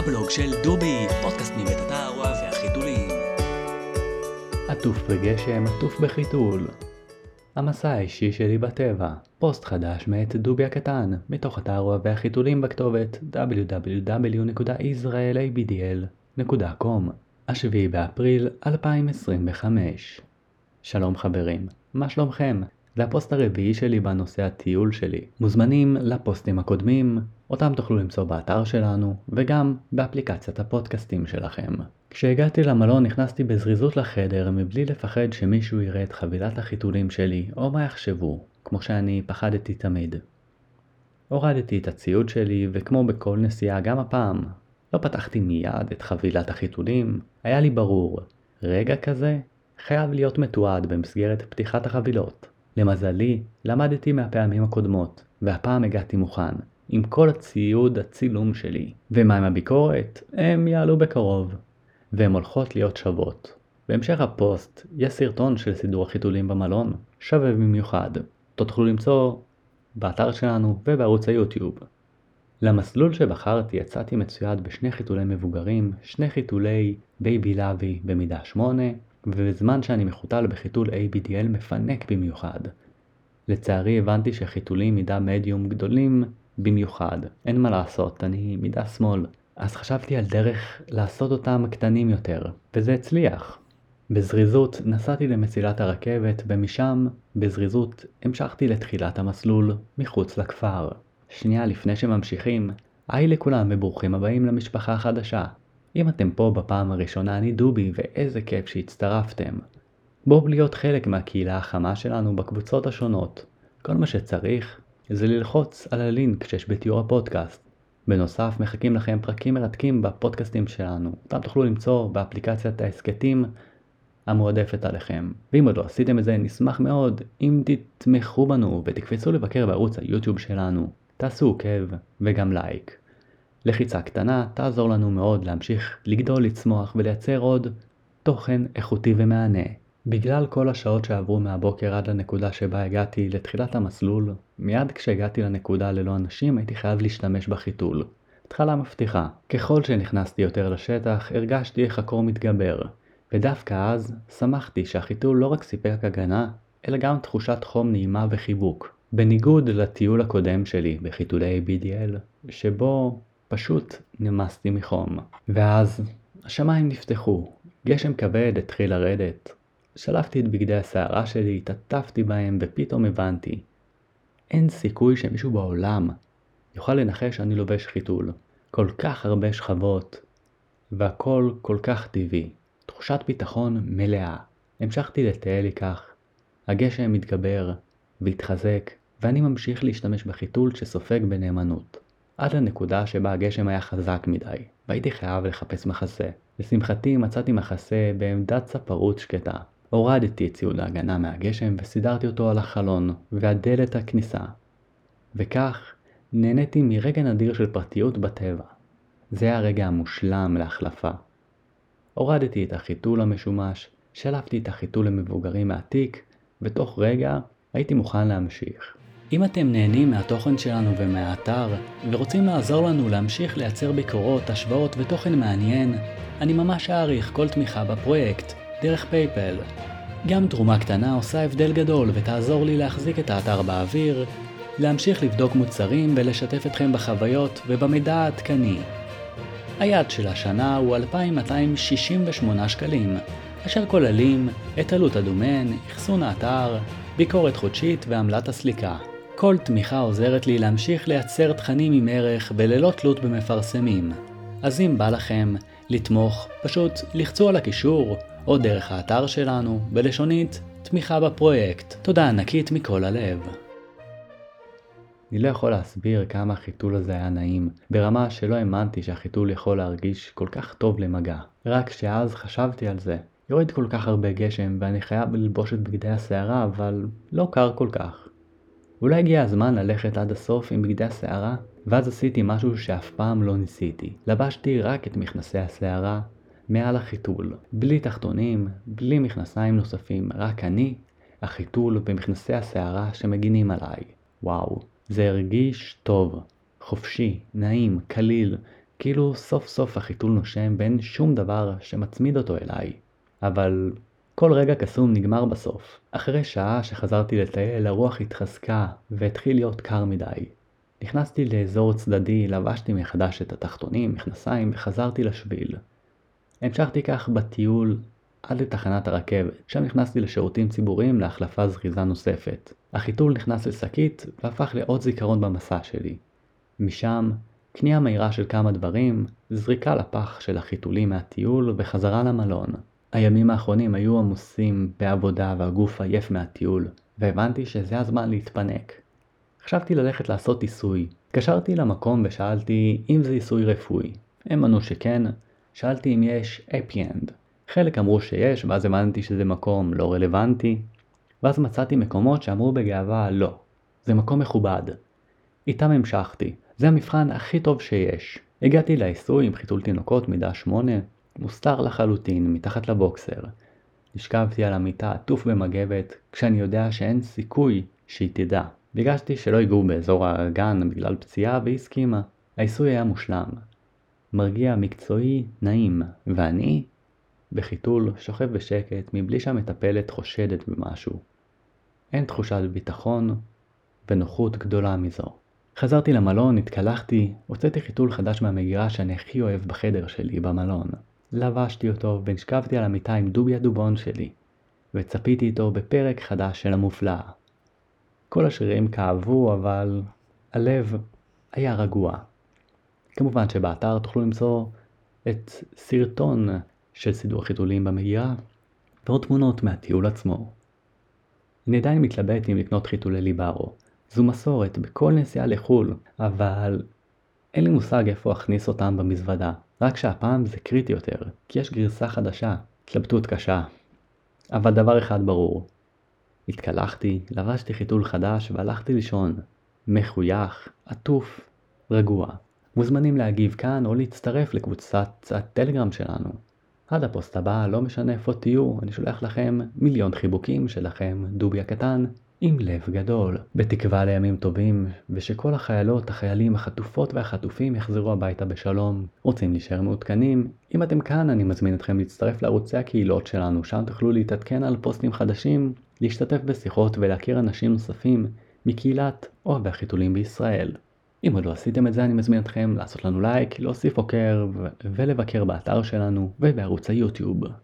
הבלוג של דובי, פודקאסט מבית התערועה והחיתולים. עטוף בגשם, עטוף בחיתול. המסע האישי שלי בטבע, פוסט חדש מאת דובי הקטן, מתוך התערועה והחיתולים בכתובת www.israelabdl.com, 7 באפריל 2025. שלום חברים, מה שלומכם? זה הפוסט הרביעי שלי בנושא הטיול שלי. מוזמנים לפוסטים הקודמים, אותם תוכלו למצוא באתר שלנו, וגם באפליקציית הפודקאסטים שלכם. כשהגעתי למלון נכנסתי בזריזות לחדר, מבלי לפחד שמישהו יראה את חבילת החיתולים שלי, או מה יחשבו, כמו שאני פחדתי תמיד. הורדתי את הציוד שלי, וכמו בכל נסיעה גם הפעם, לא פתחתי מיד את חבילת החיתולים. היה לי ברור, רגע כזה חייב להיות מתועד במסגרת פתיחת החבילות. למזלי, למדתי מהפעמים הקודמות, והפעם הגעתי מוכן, עם כל הציוד הצילום שלי. ומה עם הביקורת? הם יעלו בקרוב, והן הולכות להיות שוות. בהמשך הפוסט יש סרטון של סידור החיתולים במלון, שווה במיוחד. תוכלו למצוא באתר שלנו ובערוץ היוטיוב. למסלול שבחרתי יצאתי מצויד בשני חיתולי מבוגרים, שני חיתולי בייבי לוי במידה 8, ובזמן שאני מחוטל בחיתול ABDL מפנק במיוחד. לצערי הבנתי שחיתולים מידה מדיום גדולים במיוחד. אין מה לעשות, אני מידה שמאל. אז חשבתי על דרך לעשות אותם קטנים יותר, וזה הצליח. בזריזות נסעתי למסילת הרכבת, ומשם בזריזות המשכתי לתחילת המסלול מחוץ לכפר. שנייה לפני שממשיכים, היי לכולם וברוכים הבאים למשפחה החדשה. אם אתם פה בפעם הראשונה, אני דובי, ואיזה כיף שהצטרפתם. בואו להיות חלק מהקהילה החמה שלנו בקבוצות השונות. כל מה שצריך זה ללחוץ על הלינק שיש בתיאור הפודקאסט. בנוסף, מחכים לכם פרקים מרתקים בפודקאסטים שלנו. אותם תוכלו למצוא באפליקציית ההסקטים המועדפת עליכם. ואם עוד לא עשיתם את זה, נשמח מאוד אם תתמכו בנו ותקפצו לבקר בערוץ היוטיוב שלנו. תעשו עוקב וגם לייק. לחיצה קטנה תעזור לנו מאוד להמשיך לגדול, לצמוח ולייצר עוד תוכן איכותי ומענה. בגלל כל השעות שעברו מהבוקר עד לנקודה שבה הגעתי לתחילת המסלול, מיד כשהגעתי לנקודה ללא אנשים הייתי חייב להשתמש בחיתול. התחלה מבטיחה. ככל שנכנסתי יותר לשטח הרגשתי איך הקור מתגבר, ודווקא אז שמחתי שהחיתול לא רק סיפק הגנה, אלא גם תחושת חום נעימה וחיבוק. בניגוד לטיול הקודם שלי בחיתולי BDL, שבו פשוט נמסתי מחום. ואז השמיים נפתחו, גשם כבד התחיל לרדת. שלפתי את בגדי השערה שלי, התעטפתי בהם ופתאום הבנתי. אין סיכוי שמישהו בעולם יוכל לנחש שאני לובש חיתול. כל כך הרבה שכבות, והכל כל כך טבעי. תחושת ביטחון מלאה. המשכתי לטייל לי כך. הגשם מתגבר והתחזק, ואני ממשיך להשתמש בחיתול שסופג בנאמנות. עד לנקודה שבה הגשם היה חזק מדי, והייתי חייב לחפש מחסה. לשמחתי מצאתי מחסה בעמדת ספרות שקטה. הורדתי את ציוד ההגנה מהגשם וסידרתי אותו על החלון והדלת הכניסה. וכך נהניתי מרגע נדיר של פרטיות בטבע. זה היה הרגע המושלם להחלפה. הורדתי את החיתול המשומש, שלפתי את החיתול המבוגרים מהתיק, ותוך רגע הייתי מוכן להמשיך. אם אתם נהנים מהתוכן שלנו ומהאתר, ורוצים לעזור לנו להמשיך לייצר ביקורות, השוואות ותוכן מעניין, אני ממש אעריך כל תמיכה בפרויקט, דרך פייפל. גם תרומה קטנה עושה הבדל גדול ותעזור לי להחזיק את האתר באוויר, להמשיך לבדוק מוצרים ולשתף אתכם בחוויות ובמידע העדכני. היעד של השנה הוא 2,268 שקלים, אשר כוללים את עלות הדומיין, אחסון האתר, ביקורת חודשית ועמלת הסליקה. כל תמיכה עוזרת לי להמשיך לייצר תכנים עם ערך וללא תלות במפרסמים. אז אם בא לכם לתמוך, פשוט לחצו על הקישור או דרך האתר שלנו בלשונית תמיכה בפרויקט. תודה ענקית מכל הלב. אני לא יכול להסביר כמה החיתול הזה היה נעים, ברמה שלא האמנתי שהחיתול יכול להרגיש כל כך טוב למגע. רק שאז חשבתי על זה. יורד כל כך הרבה גשם ואני חייב ללבוש את בגדי השערה, אבל לא קר כל כך. אולי הגיע הזמן ללכת עד הסוף עם בגדי השערה, ואז עשיתי משהו שאף פעם לא ניסיתי. לבשתי רק את מכנסי השערה מעל החיתול, בלי תחתונים, בלי מכנסיים נוספים, רק אני, החיתול ומכנסי השערה שמגינים עליי. וואו, זה הרגיש טוב, חופשי, נעים, קליל, כאילו סוף סוף החיתול נושם בין שום דבר שמצמיד אותו אליי. אבל כל רגע קסום נגמר בסוף. אחרי שעה שחזרתי לטייל, הרוח התחזקה והתחיל להיות קר מדי. נכנסתי לאזור צדדי, לבשתי מחדש את התחתונים, מכנסיים וחזרתי לשביל. המשכתי כך בטיול עד לתחנת הרכבת, שם נכנסתי לשירותים ציבוריים להחלפה זריזה נוספת. החיתול נכנס לשקית והפך לעוד זיכרון במסע שלי. משם, קנייה מהירה של כמה דברים, זריקה לפח של החיתולים מהטיול וחזרה למלון. הימים האחרונים היו עמוסים בעבודה והגוף עייף מהטיול, והבנתי שזה הזמן להתפנק. חשבתי ללכת לעשות עיסוי. התקשרתי למקום ושאלתי אם זה עיסוי רפואי. הם ענו שכן. שאלתי אם יש אפי-אנד. חלק אמרו שיש, ואז הבנתי שזה מקום לא רלוונטי. ואז מצאתי מקומות שאמרו בגאווה לא. זה מקום מכובד. איתם המשכתי. זה המבחן הכי טוב שיש. הגעתי לעיסוי עם חיתול תינוקות מידה 8, מוסתר לחלוטין מתחת לבוקסר. נשכבתי על המיטה עטוף במגבת, כשאני יודע שאין סיכוי שהיא תדע. ביקשתי שלא ייגעו באזור הגן בגלל פציעה והסכימה. העיסוי היה מושלם. מרגיע, מקצועי, נעים, ואני בחיתול שוכב בשקט מבלי שהמטפלת חושדת במשהו. אין תחושת ביטחון ונוחות גדולה מזו. חזרתי למלון, התקלחתי, הוצאתי חיתול חדש מהמגירה שאני הכי אוהב בחדר שלי במלון. לבשתי אותו ונשכבתי על המיטה עם דובי הדובון שלי, וצפיתי איתו בפרק חדש של המופלאה. כל השרירים כאבו, אבל הלב היה רגוע. כמובן שבאתר תוכלו למצוא את סרטון של סידור חיתולים במגירה, ועוד תמונות מהטיול עצמו. אני עדיין מתלבט אם לקנות חיתולי ליברו. זו מסורת בכל נסיעה לחול, אבל אין לי מושג איפה אכניס אותם במזוודה. רק שהפעם זה קריטי יותר, כי יש גרסה חדשה, התלבטות קשה. אבל דבר אחד ברור. התקלחתי, לבשתי חיתול חדש והלכתי לישון. מחוייך, עטוף, רגוע. מוזמנים להגיב כאן או להצטרף לקבוצת הטלגרם שלנו. עד הפוסט הבא, לא משנה איפה תהיו, אני שולח לכם מיליון חיבוקים שלכם, דובי הקטן, עם לב גדול. בתקווה לימים טובים, ושכל החיילות, החיילים, החטופות והחטופים יחזרו הביתה בשלום. רוצים להישאר מעודכנים? אם אתם כאן, אני מזמין אתכם להצטרף לערוצי הקהילות שלנו, שם תוכלו להתעדכן על פוסטים חדשים, להשתתף בשיחות ולהכיר אנשים נוספים מקהילת אוהבי החיתולים בישראל. אם עוד לא עשיתם את זה, אני מזמין אתכם לעשות לנו לייק, להוסיף עוקר ולבקר באתר שלנו ובערוץ היוטיוב.